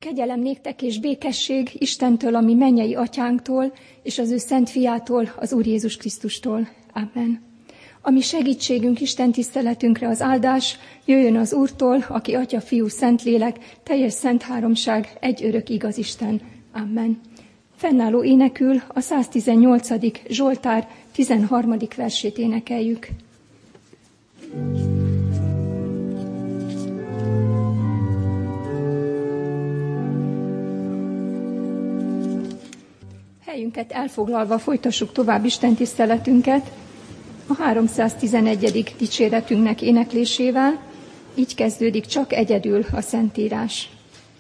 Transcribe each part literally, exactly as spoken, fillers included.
Kegyelem néktek és békesség Istentől, a mi mennyei atyánktól, és az ő szent fiától, az Úr Jézus Krisztustól. Amen. A mi segítségünk, Isten tiszteletünkre az áldás jöjjön az Úrtól, aki Atya, Fiú, Szentlélek, teljes szent háromság, egy örök igaz Isten. Amen. Fennálló énekül a száztizennyolcadik Zsoltár tizenharmadik versét énekeljük. Helyünket elfoglalva folytassuk tovább Isten tiszteletünket a háromszáztizenegyedik dicséretünknek éneklésével. Így kezdődik csak egyedül a Szentírás.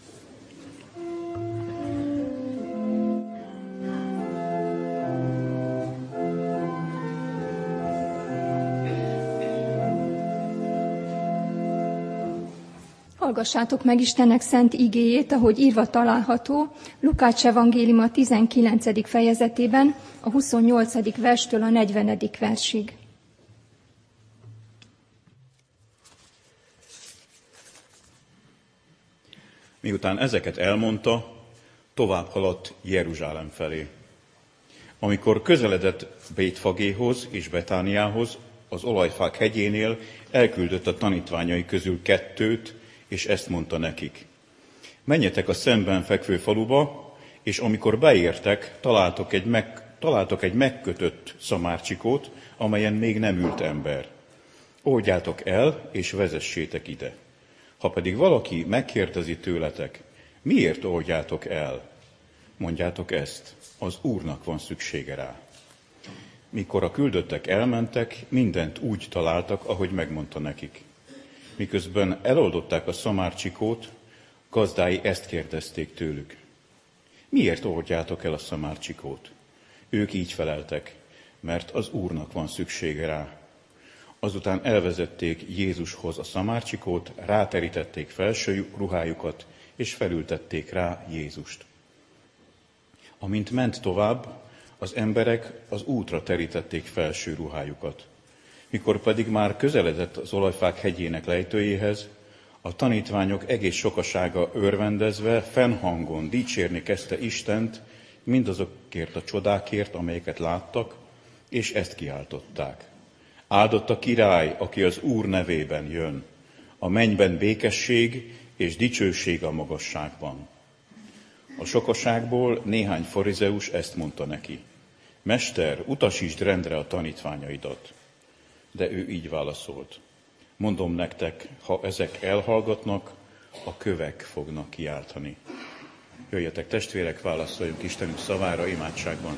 Hallgassátok meg Istennek szent igéjét, ahogy írva található Lukács evangéliuma tizenkilencedik fejezetében, a huszonnyolcadik verstől a negyvenedik versig. Miután ezeket elmondta, tovább haladt Jeruzsálem felé. Amikor közeledett Bétfagéhoz és Betániához, az olajfák hegyénél elküldött a tanítványai közül kettőt, és ezt mondta nekik: menjetek a szemben fekvő faluba, és amikor beértek, találtok egy, meg, találtok egy megkötött szamárcsikót, amelyen még nem ült ember. Oldjátok el, és vezessétek ide. Ha pedig valaki megkérdezi tőletek, miért oldjátok el? Mondjátok ezt, az Úrnak van szüksége rá. Mikor a küldöttek elmentek, mindent úgy találtak, ahogy megmondta nekik. Miközben eloldották a szamárcsikót, gazdái ezt kérdezték tőlük: miért oldjátok el a szamárcsikót? Ők így feleltek: mert az Úrnak van szüksége rá. Azután elvezették Jézushoz a szamárcsikót, ráterítették felső ruhájukat, és felültették rá Jézust. Amint ment tovább, az emberek az útra terítették felső ruhájukat. Mikor pedig már közeledett az olajfák hegyének lejtőjéhez, a tanítványok egész sokasága örvendezve, fennhangon dicsérni kezdte Istent mindazokért a csodákért, amelyeket láttak, és ezt kiáltották: áldott a király, aki az Úr nevében jön, a mennyben békesség és dicsőség a magasságban. A sokaságból néhány farizeus ezt mondta neki: mester, utasítsd rendre a tanítványaidat. De ő így válaszolt: mondom nektek, ha ezek elhallgatnak, a kövek fognak kiáltani. Jöjjetek testvérek, válaszoljunk Istenünk szavára imádságban.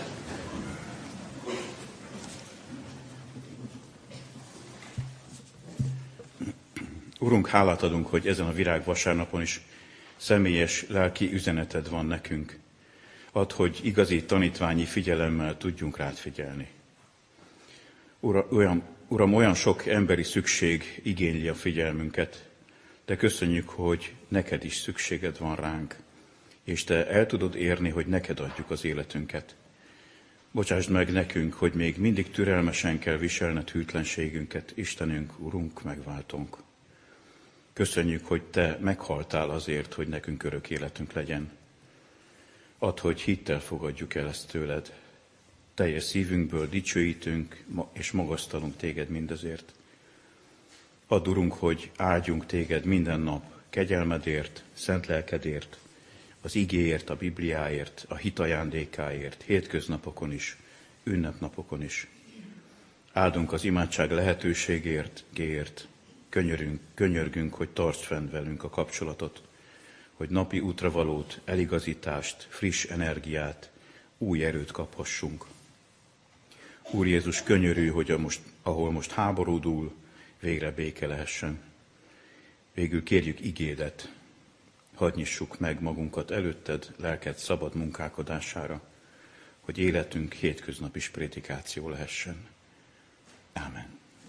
Urunk, hálát adunk, hogy ezen a virágvasárnapon is személyes lelki üzeneted van nekünk. Add, hogy igazi tanítványi figyelemmel tudjunk rád figyelni. Ura, olyan, Uram, olyan sok emberi szükség igényli a figyelmünket, de köszönjük, hogy neked is szükséged van ránk, és te el tudod érni, hogy neked adjuk az életünket. Bocsásd meg nekünk, hogy még mindig türelmesen kell viselned hűtlenségünket, Istenünk, Urunk, megváltónk. Köszönjük, hogy te meghaltál azért, hogy nekünk örök életünk legyen. Add, hogy hittel fogadjuk el ezt tőled. Teljes szívünkből dicsőítünk és magasztalunk téged mindezért. Add, Urunk, hogy áldjunk téged minden nap kegyelmedért, szent lelkedért, az igéért, a Bibliáért, a hit ajándékáért, hétköznapokon is, ünnepnapokon is. Áldunk az imádság lehetőségért, gért, könyörünk, könyörgünk, hogy tartsd fenn velünk a kapcsolatot, hogy napi útravalót, eligazítást, friss energiát, új erőt kaphassunk. Úr Jézus, könyörülj, hogy a most, ahol most háború dúl, végre béke lehessen. Végül kérjük igédet, hadd nyissuk meg magunkat előtted, lelked szabad munkálkodására, hogy életünk hétköznapi prédikáció lehessen. Ámen.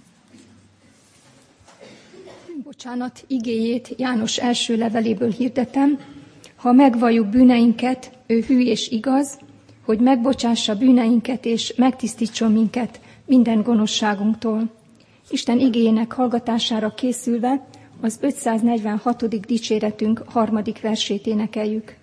Bocsánat igéjét János első leveléből hirdetem. Ha megvalljuk bűneinket, ő hű és igaz, hogy megbocsássa bűneinket és megtisztítson minket minden gonoszságunktól. Isten igéjének hallgatására készülve az ötszáznegyvenhatodik dicséretünk harmadik versét énekeljük.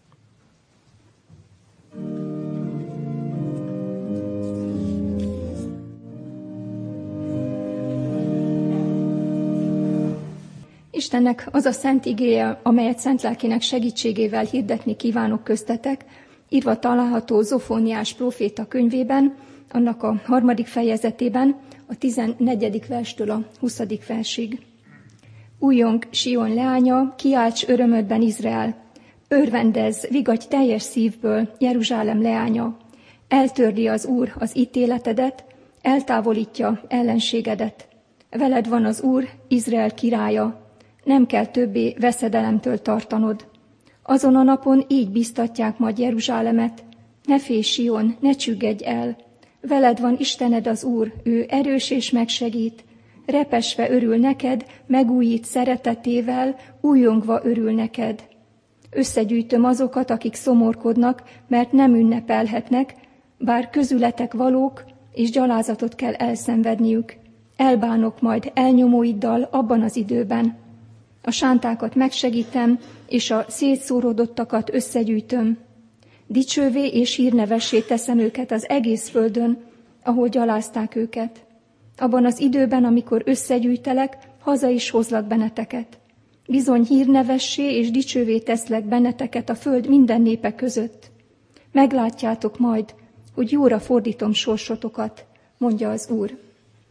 Istennek az a szent igéje, amelyet szent lelkének segítségével hirdetni kívánok köztetek, írva található Zofóniás próféta könyvében, annak a harmadik fejezetében, a tizennegyedik verstől a huszadik versig. Újjong Sion leánya, kiálts örömödben Izrael, örvendezz, vigadj teljes szívből, Jeruzsálem leánya, eltörli az Úr az ítéletedet, eltávolítja ellenségedet. Veled van az Úr, Izrael királya, nem kell többé veszedelemtől tartanod. Azon a napon így biztatják majd Jeruzsálemet, ne félj Sion, ne csüggedj el, veled van Istened az Úr, ő erős és megsegít, repesve örül neked, megújít szeretetével, újongva örül neked. Összegyűjtöm azokat, akik szomorkodnak, mert nem ünnepelhetnek, bár közületek valók, és gyalázatot kell elszenvedniük. Elbánok majd elnyomóiddal abban az időben. A sántákat megsegítem, és a szétszóródottakat összegyűjtöm. Dicsővé és hírnevessé teszem őket az egész földön, ahol gyalázták őket. Abban az időben, amikor összegyűjtelek, haza is hozlak benneteket. Bizony hírnevessé és dicsővé teszlek benneteket a föld minden népe között. Meglátjátok majd, hogy jóra fordítom sorsotokat, mondja az Úr.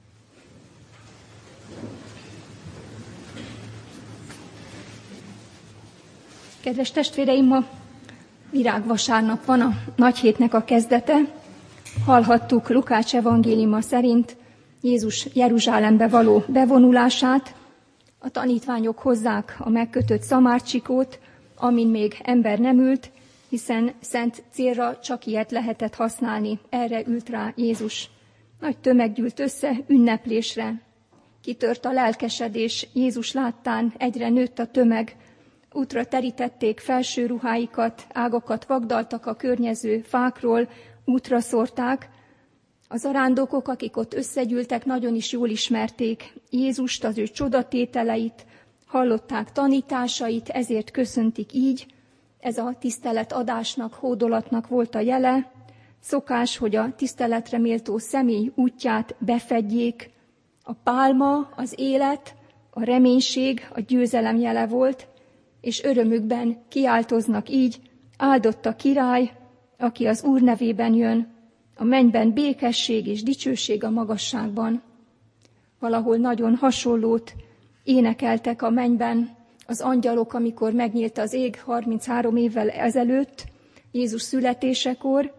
Kedves testvéreim, ma virágvasárnap van, a nagy hétnek a kezdete. Hallhattuk Lukács evangéliuma szerint Jézus Jeruzsálembe való bevonulását. A tanítványok hozzák a megkötött szamárcsikót, amin még ember nem ült, hiszen szent célra csak ilyet lehetett használni. Erre ült rá Jézus. Nagy tömeg gyűlt össze ünneplésre. Kitört a lelkesedés, Jézus láttán egyre nőtt a tömeg. Útra terítették felső ruháikat, ágakat vagdaltak a környező fákról, útra szórták. Az arándokok, akik ott összegyűltek, nagyon is jól ismerték Jézust, az ő csodatételeit, hallották tanításait, ezért köszöntik így. Ez a tiszteletadásnak, hódolatnak volt a jele. Szokás, hogy a tiszteletre méltó személy útját befedjék. A pálma, az élet, a reménység, a győzelem jele volt, és örömükben kiáltoznak így, áldott a király, aki az Úr nevében jön, a mennyben békesség és dicsőség a magasságban. Valahol nagyon hasonlót énekeltek a mennyben az angyalok, amikor megnyílt az ég harminchárom évvel ezelőtt, Jézus születésekor.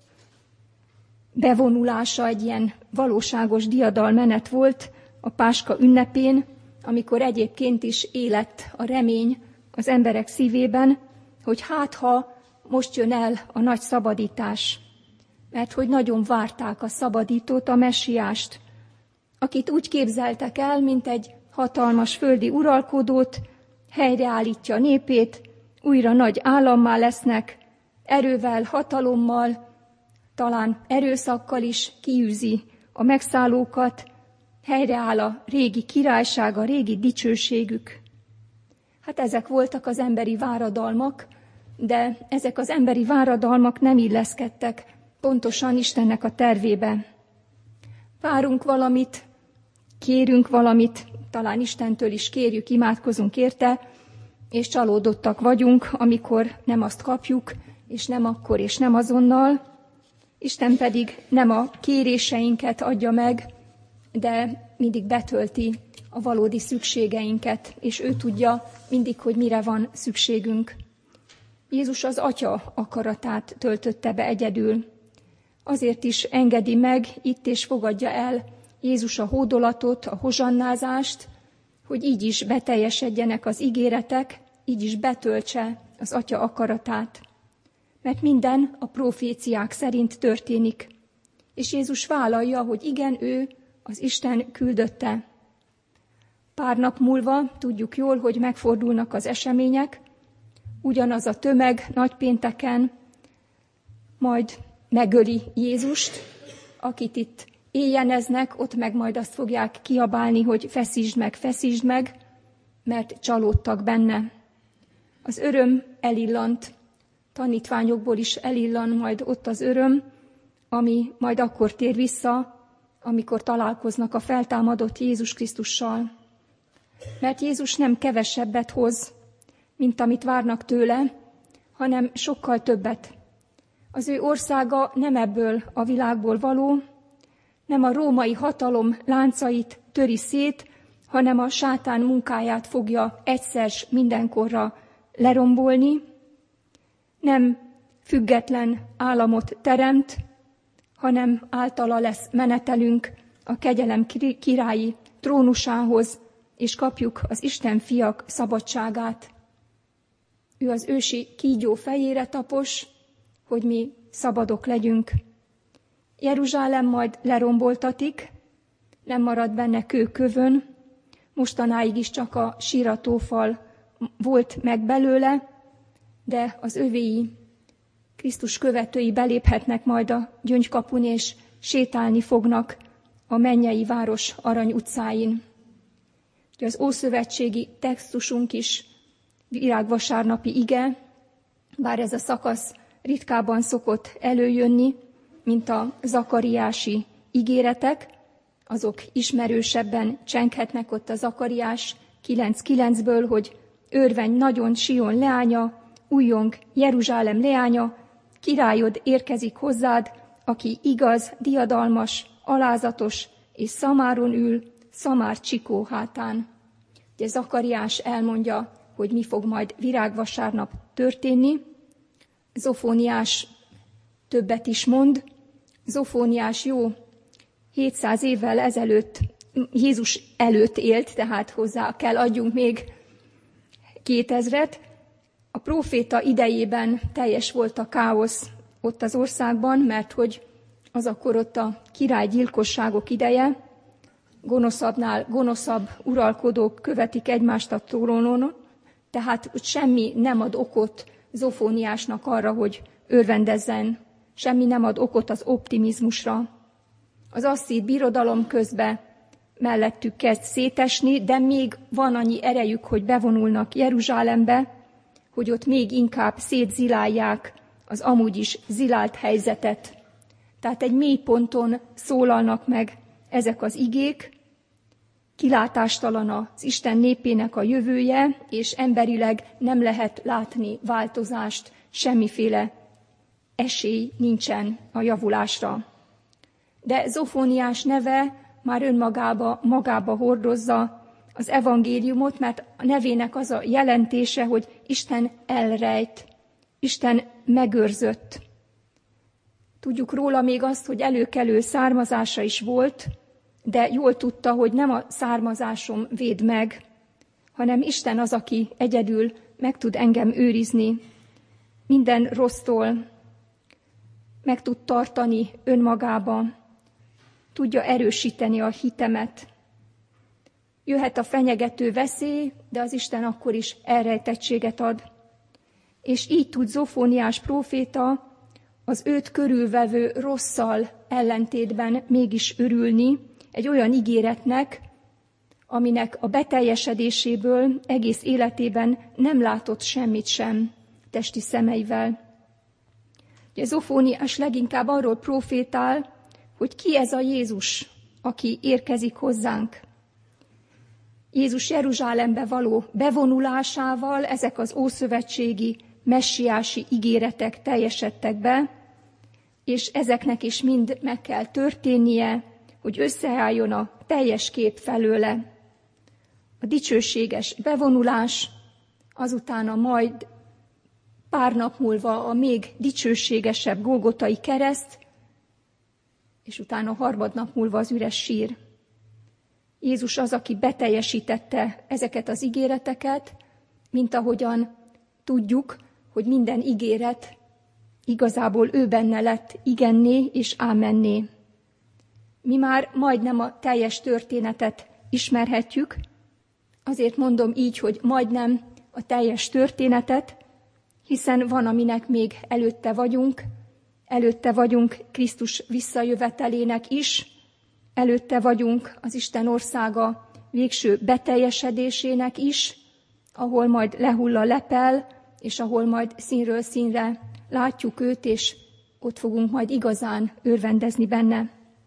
Bevonulása egy ilyen valóságos diadalmenet volt a Páska ünnepén, amikor egyébként is élet a remény az emberek szívében, hogy hát ha most jön el a nagy szabadítás, mert hogy nagyon várták a szabadítót, a messiást, akit úgy képzeltek el, mint egy hatalmas földi uralkodót, helyreállítja a népét, újra nagy állammá lesznek, erővel, hatalommal, talán erőszakkal is kiűzi a megszállókat, helyreáll a régi királyság, a régi dicsőségük. Hát ezek voltak az emberi váradalmak, de ezek az emberi váradalmak nem illeszkedtek pontosan Istennek a tervébe. Várunk valamit, kérünk valamit, talán Istentől is kérjük, imádkozunk érte, és csalódottak vagyunk, amikor nem azt kapjuk, és nem akkor, és nem azonnal. Isten pedig nem a kéréseinket adja meg, de mindig betölti a valódi szükségeinket, és ő tudja mindig, hogy mire van szükségünk. Jézus az Atya akaratát töltötte be egyedül. Azért is engedi meg, itt és fogadja el Jézus a hódolatot, a hozsannázást, hogy így is beteljesedjenek az ígéretek, így is betöltse az Atya akaratát. Mert minden a proféciák szerint történik, és Jézus vállalja, hogy igen, ő az Isten küldötte. Pár nap múlva tudjuk jól, hogy megfordulnak az események, ugyanaz a tömeg nagypénteken majd megöli Jézust, akit itt éjjeneznek, ott meg majd azt fogják kiabálni, hogy feszítsd meg, feszítsd meg, mert csalódtak benne. Az öröm elillant, tanítványokból is elillan majd ott az öröm, ami majd akkor tér vissza, amikor találkoznak a feltámadott Jézus Krisztussal. Mert Jézus nem kevesebbet hoz, mint amit várnak tőle, hanem sokkal többet. Az ő országa nem ebből a világból való, nem a római hatalom láncait töri szét, hanem a sátán munkáját fogja egyszer s mindenkorra lerombolni, nem független államot teremt, hanem általa lesz menetelünk a kegyelem királyi trónusához, és kapjuk az Isten fiak szabadságát. Ő az ősi kígyó fejére tapos, hogy mi szabadok legyünk. Jeruzsálem majd leromboltatik, nem marad benne kőkövön, mostanáig is csak a síratófal volt meg belőle, de az övéi, Krisztus követői beléphetnek majd a gyöngykapun, és sétálni fognak a mennyei város Arany utcáin. Az ószövetségi textusunk is virágvasárnapi ige, bár ez a szakasz ritkábban szokott előjönni, mint a zakariási ígéretek, azok ismerősebben csenghetnek ott a Zakariás kilenc kilencből, hogy örvenj nagyon Sion leánya, újjong Jeruzsálem leánya, királyod érkezik hozzád, aki igaz, diadalmas, alázatos, és szamáron ül, szamár csikó hátán. Ugye Zakariás elmondja, hogy mi fog majd virágvasárnap történni. Zofóniás többet is mond. Zofóniás jó hétszáz évvel ezelőtt, Jézus előtt élt, tehát hozzá kell adjunk még kétezret. A próféta idejében teljes volt a káosz ott az országban, mert hogy az akkor ott a királygyilkosságok ideje, gonoszabbnál gonoszabb uralkodók követik egymást a trónon, tehát semmi nem ad okot Zofóniásnak arra, hogy örvendezzen, semmi nem ad okot az optimizmusra. Az asszír birodalom közben mellettük kezd szétesni, de még van annyi erejük, hogy bevonulnak Jeruzsálembe, hogy ott még inkább szétzilálják az amúgy is zilált helyzetet. Tehát egy mély ponton szólalnak meg ezek az igék, kilátástalan az Isten népének a jövője, és emberileg nem lehet látni változást, semmiféle esély nincsen a javulásra. De Zofóniás neve már önmagába magába hordozza az evangéliumot, mert a nevének az a jelentése, hogy Isten elrejt, Isten megőrzött. Tudjuk róla még azt, hogy előkelő származása is volt, de jól tudta, hogy nem a származásom véd meg, hanem Isten az, aki egyedül meg tud engem őrizni minden rossztól, meg tud tartani önmagába, tudja erősíteni a hitemet. Jöhet a fenyegető veszély, de az Isten akkor is elrejtettséget ad. És így tud Zofóniás próféta az őt körülvevő rosszal ellentétben mégis örülni egy olyan ígéretnek, aminek a beteljesedéséből egész életében nem látott semmit sem testi szemeivel. Ugye Zofóniás leginkább arról prófétál, hogy ki ez a Jézus, aki érkezik hozzánk. Jézus Jeruzsálembe való bevonulásával ezek az ószövetségi, messiási ígéretek teljesedtek be, és ezeknek is mind meg kell történnie, hogy összeálljon a teljes kép felőle. A dicsőséges bevonulás, azután a majd pár nap múlva a még dicsőségesebb Golgotai kereszt, és utána harmadnap múlva az üres sír. Jézus az, aki beteljesítette ezeket az ígéreteket, mint ahogyan tudjuk, hogy minden ígéret igazából ő benne lett igenné és ámenné. Mi már majdnem a teljes történetet ismerhetjük, azért mondom így, hogy majdnem a teljes történetet, hiszen van, aminek még előtte vagyunk, előtte vagyunk Krisztus visszajövetelének is, előtte vagyunk az Isten országa végső beteljesedésének is, ahol majd lehull a lepel, és ahol majd színről színre látjuk őt, és ott fogunk majd igazán örvendezni benne.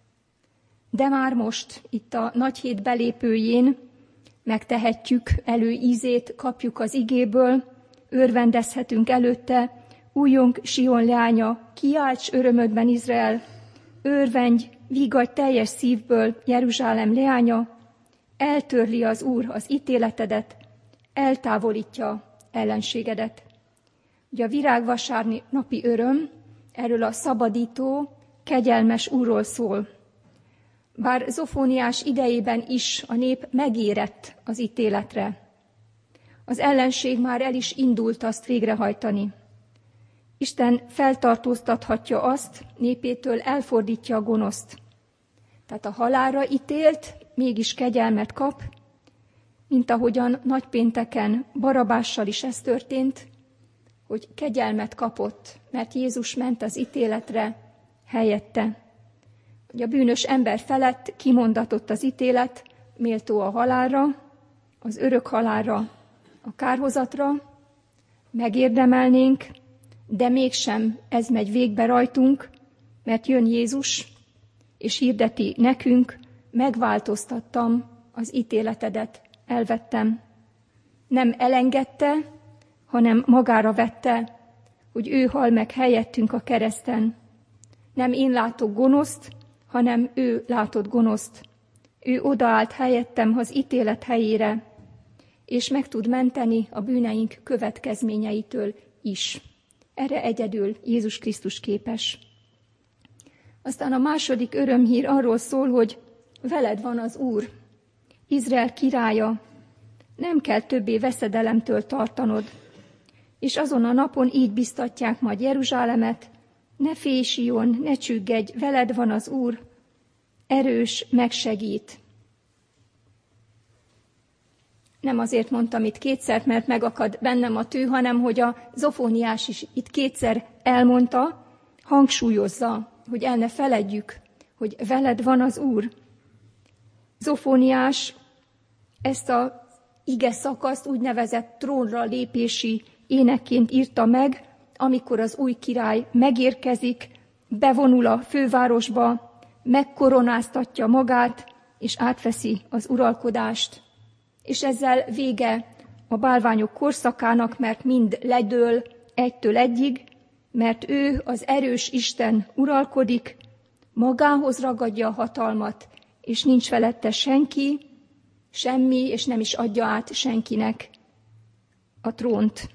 De már most, itt a nagy hét belépőjén megtehetjük, előízét kapjuk az igéből, örvendezhetünk előtte, újjong Sion leánya, kiálts örömödben Izrael, örvendj, vigadj teljes szívből Jeruzsálem leánya, eltörli az Úr az ítéletedet, eltávolítja ellenségedet. Ugye a virágvasárnapi öröm erről a szabadító, kegyelmes Úrról szól. Bár Zofóniás idejében is a nép megérett az ítéletre. Az ellenség már el is indult azt végrehajtani. Isten feltartóztathatja azt, népétől elfordítja a gonoszt. Tehát a halálra ítélt, mégis kegyelmet kap, mint ahogyan nagypénteken Barabással is ez történt, hogy kegyelmet kapott, mert Jézus ment az ítéletre helyette. Hogy a bűnös ember felett kimondatott az ítélet, méltó a halálra, az örök halálra, a kárhozatra, megérdemelnénk, de mégsem ez megy végbe rajtunk, mert jön Jézus, és hirdeti nekünk, megváltoztattam az ítéletedet, elvettem. Nem elengedte, hanem magára vette, hogy ő hal meg helyettünk a kereszten. Nem én látok gonoszt, hanem ő látott gonoszt. Ő odaállt helyettem az ítélet helyére, és meg tud menteni a bűneink következményeitől is. Erre egyedül Jézus Krisztus képes. Aztán a második örömhír arról szól, hogy veled van az Úr, Izrael királya, nem kell többé veszedelemtől tartanod. És azon a napon így biztatják majd Jeruzsálemet, ne félj, Sion, ne csüggedj, veled van az Úr, erős, megsegít. Nem azért mondtam itt kétszer, mert megakad bennem a tű, hanem hogy a Zofóniás is itt kétszer elmondta, hangsúlyozza, hogy el ne feledjük, hogy veled van az Úr. Zofóniás ezt az ige szakaszt úgynevezett trónra lépési énekként írta meg, amikor az új király megérkezik, bevonul a fővárosba, megkoronáztatja magát, és átveszi az uralkodást. És ezzel vége a bálványok korszakának, mert mind ledől egytől egyig, mert ő, az erős Isten uralkodik, magához ragadja a hatalmat, és nincs felette senki, semmi, és nem is adja át senkinek a trónt.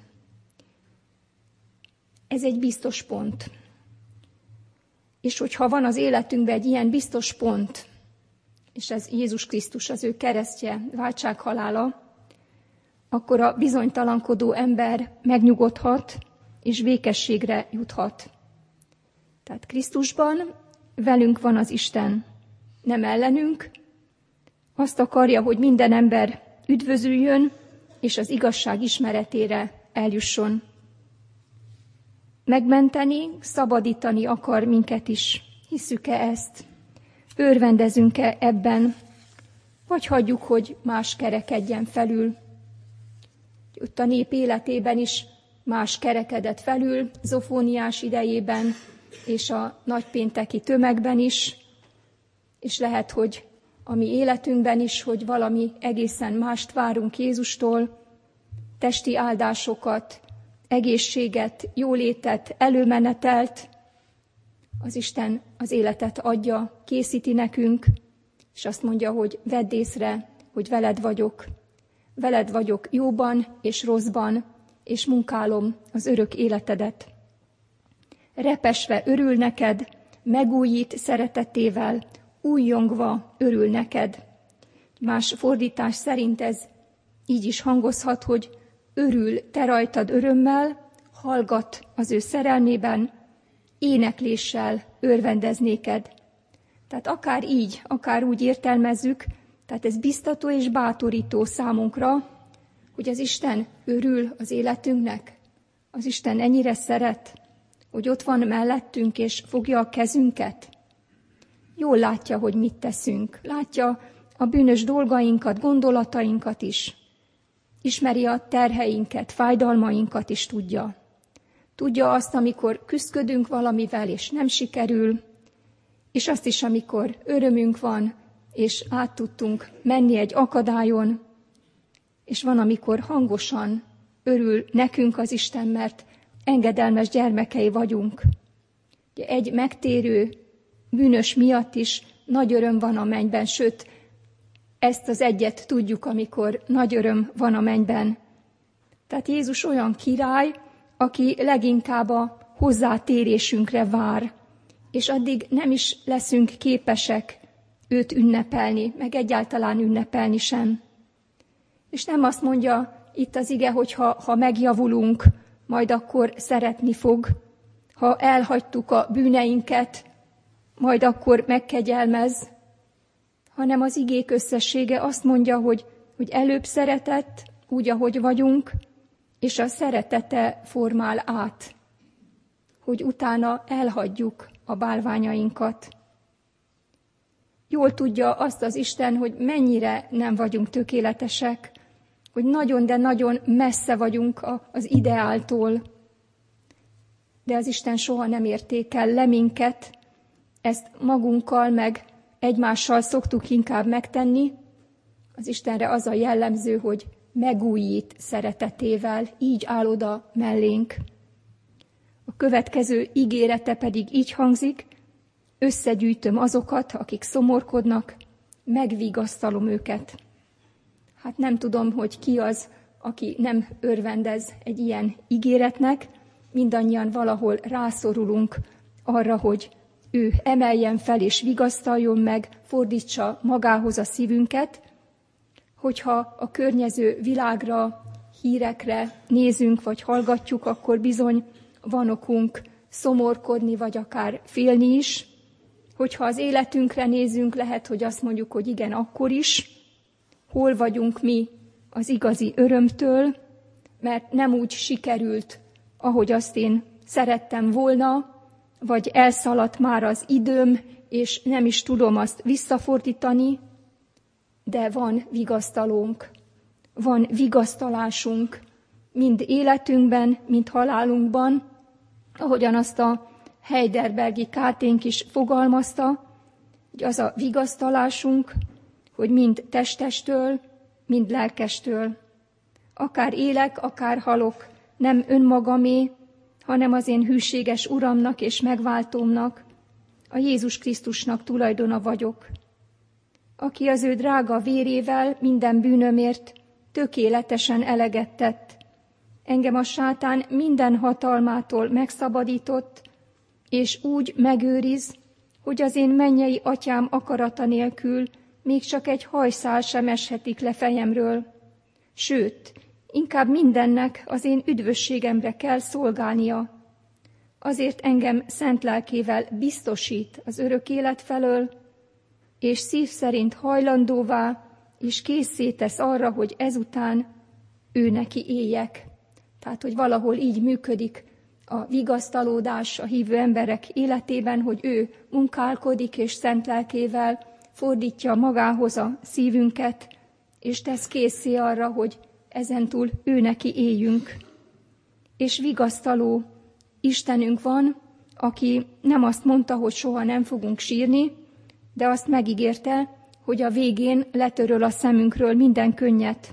Ez egy biztos pont. És hogyha van az életünkben egy ilyen biztos pont, és ez Jézus Krisztus, az ő keresztje, váltsághalála, akkor a bizonytalankodó ember megnyugodhat, és békességre juthat. Tehát Krisztusban velünk van az Isten, nem ellenünk. Azt akarja, hogy minden ember üdvözüljön, és az igazság ismeretére eljusson. Megmenteni, szabadítani akar minket is. Hisszük-e ezt? Örvendezünk-e ebben? Vagy hagyjuk, hogy más kerekedjen felül? Ott a nép életében is más kerekedett felül, Zofóniás idejében, és a nagypénteki tömegben is, és lehet, hogy a mi életünkben is, hogy valami egészen mást várunk Jézustól, testi áldásokat, egészséget, jólétet, előmenetelt. Az Isten az életet adja, készíti nekünk, és azt mondja, hogy vedd észre, hogy veled vagyok. Veled vagyok jóban és rosszban, és munkálom az örök életedet. Repesve örül neked, megújít szeretetével, újjongva örül neked. Más fordítás szerint ez így is hangozhat, hogy örül te rajtad örömmel, hallgat az ő szerelmében, énekléssel örvendez néked. Tehát akár így, akár úgy értelmezzük, tehát ez biztató és bátorító számunkra, hogy az Isten örül az életünknek, az Isten ennyire szeret, hogy ott van mellettünk és fogja a kezünket. Jól látja, hogy mit teszünk. Látja a bűnös dolgainkat, gondolatainkat is. Ismeri a terheinket, fájdalmainkat is tudja. Tudja azt, amikor küszködünk valamivel, és nem sikerül, és azt is, amikor örömünk van, és át tudtunk menni egy akadályon, és van, amikor hangosan örül nekünk az Isten, mert engedelmes gyermekei vagyunk. Egy megtérő bűnös miatt is nagy öröm van a mennyben, sőt, ezt az egyet tudjuk, amikor nagy öröm van a mennyben. Tehát Jézus olyan király, aki leginkább a hozzátérésünkre vár, és addig nem is leszünk képesek őt ünnepelni, meg egyáltalán ünnepelni sem. És nem azt mondja itt az ige, hogy ha, ha megjavulunk, majd akkor szeretni fog, ha elhagytuk a bűneinket, majd akkor megkegyelmez, hanem az igék összessége azt mondja, hogy, hogy előbb szeretett, úgy, ahogy vagyunk, és a szeretete formál át, hogy utána elhagyjuk a bálványainkat. Jól tudja azt az Isten, hogy mennyire nem vagyunk tökéletesek, hogy nagyon, de nagyon messze vagyunk az ideáltól. De az Isten soha nem értékel le minket, ezt magunkkal meg egymással szoktuk inkább megtenni. Az Istenre az a jellemző, hogy megújít szeretetével, így áll oda mellénk. A következő ígérete pedig így hangzik: összegyűjtöm azokat, akik szomorkodnak, megvigasztalom őket. Hát nem tudom, hogy ki az, aki nem örvendez egy ilyen ígéretnek, mindannyian valahol rászorulunk arra, hogy ő emeljen fel és vigasztaljon meg, fordítsa magához a szívünket, hogyha a környező világra, hírekre nézünk vagy hallgatjuk, akkor bizony van okunk szomorkodni, vagy akár félni is. Hogyha az életünkre nézünk, lehet, hogy azt mondjuk, hogy igen, akkor is. Hol vagyunk mi az igazi örömtől, mert nem úgy sikerült, ahogy azt én szerettem volna, vagy elszaladt már az időm, és nem is tudom azt visszafordítani, de van vigasztalónk, van vigasztalásunk, mind életünkben, mind halálunkban, ahogyan azt a Heidelbergi Káténk is fogalmazta, hogy az a vigasztalásunk, hogy mind testestől, mind lelkestől. Akár élek, akár halok, nem önmagamé, hanem az én hűséges Uramnak és megváltómnak, a Jézus Krisztusnak tulajdona vagyok, aki az ő drága vérével minden bűnömért tökéletesen eleget tett. Engem a sátán minden hatalmától megszabadított, és úgy megőriz, hogy az én mennyei atyám akarata nélkül még csak egy hajszál sem eshetik le fejemről. Sőt, inkább mindennek az én üdvösségemre kell szolgálnia. Azért engem szent lelkével biztosít az örök élet felől, és szív szerint hajlandóvá és készé tesz arra, hogy ezután ő neki éljek. Tehát, hogy valahol így működik a vigasztalódás a hívő emberek életében, hogy ő munkálkodik és szent lelkével fordítja magához a szívünket, és tesz készé arra, hogy ezentúl ő neki éljünk. És vigasztaló Istenünk van, aki nem azt mondta, hogy soha nem fogunk sírni, de azt megígérte, hogy a végén letöröl a szemünkről minden könnyet.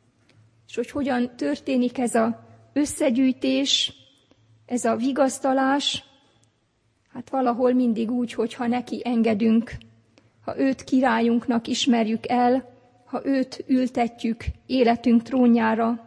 És hogy hogyan történik ez az összegyűjtés, ez a vigasztalás, hát valahol mindig úgy, hogyha neki engedünk, ha őt királyunknak ismerjük el, ha őt ültetjük életünk trónjára.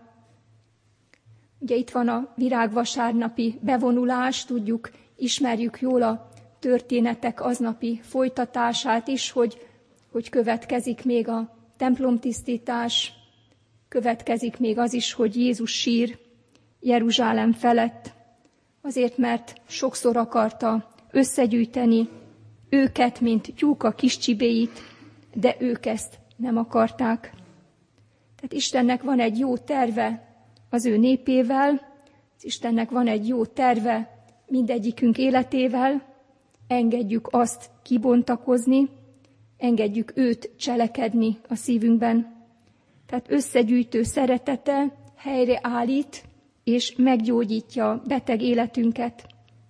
Ugye itt van a virágvasárnapi bevonulás, tudjuk, ismerjük jól a történetek aznapi folytatását is, hogy, hogy következik még a templomtisztítás, következik még az is, hogy Jézus sír Jeruzsálem felett, azért, mert sokszor akarta összegyűjteni őket, mint tyúk a kis csibéit, de ők ezt nem akarták. Tehát Istennek van egy jó terve az ő népével, az Istennek van egy jó terve mindegyikünk életével, engedjük azt kibontakozni, engedjük őt cselekedni a szívünkben. Tehát összegyűjtő szeretete helyreállít és meggyógyítja beteg életünket.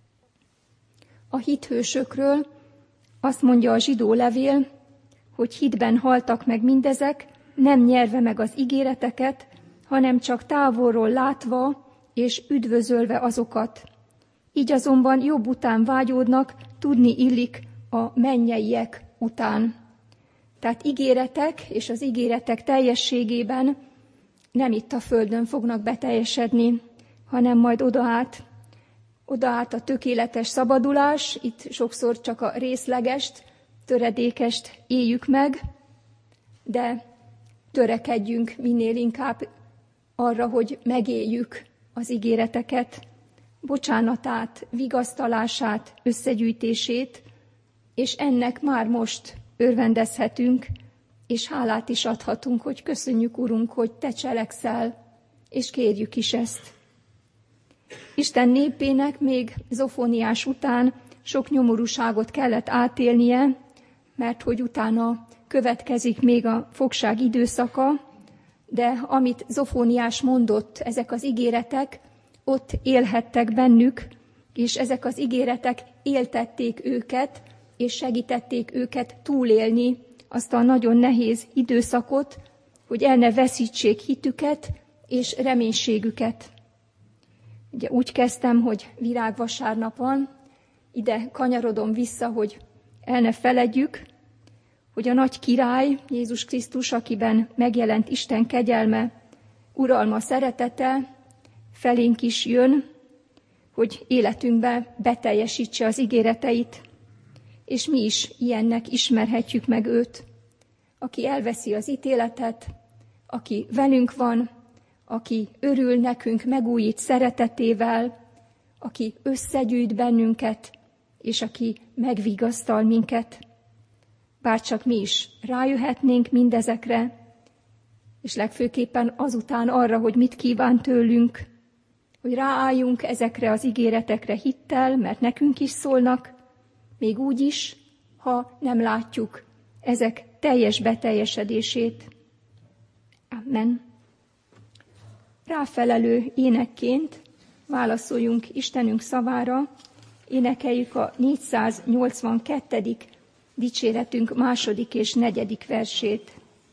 A hithősökről azt mondja a zsidó levél, hogy hitben haltak meg mindezek, nem nyerve meg az ígéreteket, hanem csak távolról látva és üdvözölve azokat. Így azonban jobb után vágyódnak, tudni illik a mennyeiek után. Tehát ígéretek és az ígéretek teljességében nem itt a földön fognak beteljesedni, hanem majd odaát, odaát a tökéletes szabadulás, itt sokszor csak a részlegest, töredékest éljük meg, de törekedjünk minél inkább arra, hogy megéljük az ígéreteket, bocsánatát, vigasztalását, összegyűjtését, és ennek már most örvendezhetünk, és hálát is adhatunk, hogy köszönjük, Urunk, hogy Te cselekszel, és kérjük is ezt. Isten népének még Zofóniás után sok nyomorúságot kellett átélnie, mert hogy utána következik még a fogság időszaka, de amit Zofóniás mondott, ezek az ígéretek ott élhettek bennük, és ezek az ígéretek éltették őket, és segítették őket túlélni azt a nagyon nehéz időszakot, hogy el ne veszítsék hitüket és reménységüket. Ugye úgy kezdtem, hogy virágvasárnap van, ide kanyarodom vissza, hogy el ne feledjük, hogy a nagy király, Jézus Krisztus, akiben megjelent Isten kegyelme, uralma, szeretete, felénk is jön, hogy életünkbe beteljesítse az ígéreteit, és mi is ilyennek ismerhetjük meg őt, aki elveszi az ítéletet, aki velünk van, aki örül nekünk megújít szeretetével, aki összegyűjt bennünket, és aki megvigasztal minket. Bárcsak mi is rájöhetnénk mindezekre, és legfőképpen azután arra, hogy mit kíván tőlünk, hogy ráálljunk ezekre az ígéretekre hittel, mert nekünk is szólnak, még úgy is, ha nem látjuk ezek teljes beteljesedését. Amen. Ráfelelő énekként válaszoljunk Istenünk szavára, énekeljük a négyszáznyolcvankettedik dicséretünk második és negyedik versét.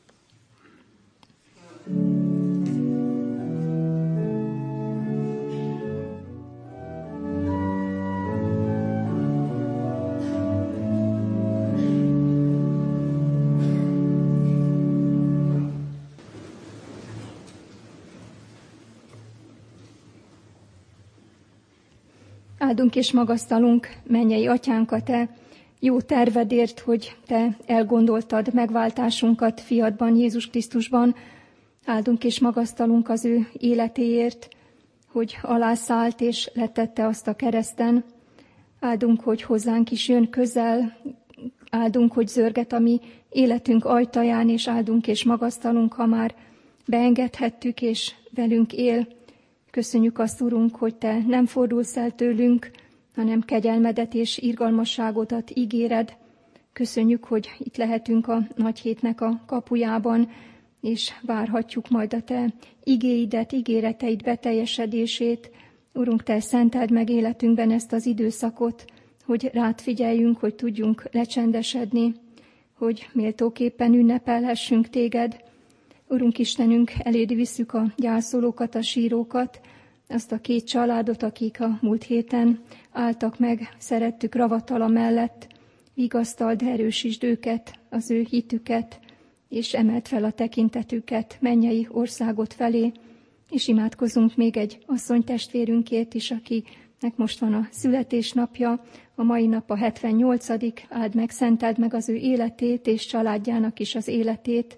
Áldunk és magasztalunk, mennyei Atyánk, a Te jó tervedért, hogy Te elgondoltad megváltásunkat fiadban, Jézus Krisztusban. Áldunk és magasztalunk az ő életéért, hogy alászállt és letette azt a kereszten. Áldunk, hogy hozzánk is jön közel, áldunk, hogy zörget a mi életünk ajtaján, és áldunk és magasztalunk, ha már beengedhettük és velünk él. Köszönjük azt, Urunk, hogy Te nem fordulsz el tőlünk, hanem kegyelmedet és irgalmasságodat ígéred. Köszönjük, hogy itt lehetünk a nagy hétnek a kapujában, és várhatjuk majd a Te igéidet, ígéreteid beteljesedését. Urunk, Te szenteld meg életünkben ezt az időszakot, hogy rád figyeljünk, hogy tudjunk lecsendesedni, hogy méltóképpen ünnepelhessünk Téged. Urunk Istenünk, eléd visszük a gyászolókat, a sírókat, azt a két családot, akik a múlt héten álltak meg, szerettük ravatala mellett. Vigasztald, erősítsd őket, az ő hitüket, és emeld fel a tekintetüket mennyei országot felé, és imádkozunk még egy asszonytestvérünkért is, akinek most van a születésnapja, a mai nap a hetvennyolcadik Áld meg, szenteld meg az ő életét, és családjának is az életét.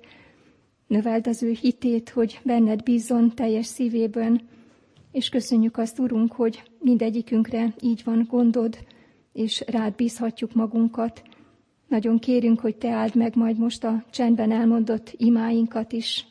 Növeld az ő hitét, hogy benned bízzon teljes szívében, és köszönjük azt, Urunk, hogy mindegyikünkre így van gondod, és rád bízhatjuk magunkat. Nagyon kérünk, hogy Te áld meg majd most a csendben elmondott imáinkat is.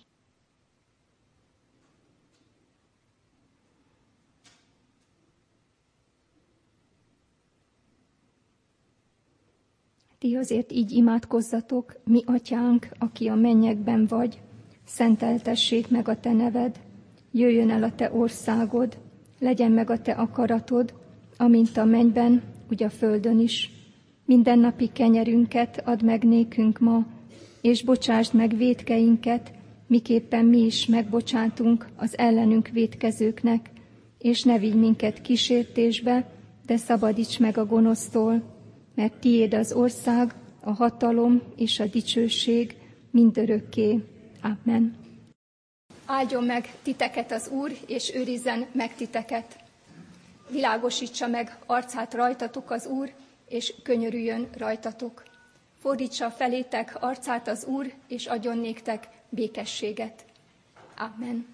Ti azért így imádkozzatok, mi atyánk, aki a mennyekben vagy, szenteltessék meg a te neved, jöjjön el a te országod, legyen meg a te akaratod, amint a mennyben, úgy a földön is. Mindennapi kenyerünket add meg nékünk ma, és bocsásd meg vétkeinket, miképpen mi is megbocsátunk az ellenünk vétkezőknek, és ne vigy minket kísértésbe, de szabadíts meg a gonosztól, mert tiéd az ország, a hatalom és a dicsőség mindörökké. Amen. Áldjon meg titeket az Úr, és őrizzen meg titeket. Világosítsa meg arcát rajtatok az Úr, és könyörüljön rajtatok. Fordítsa felétek arcát az Úr, és adjon néktek békességet. Amen.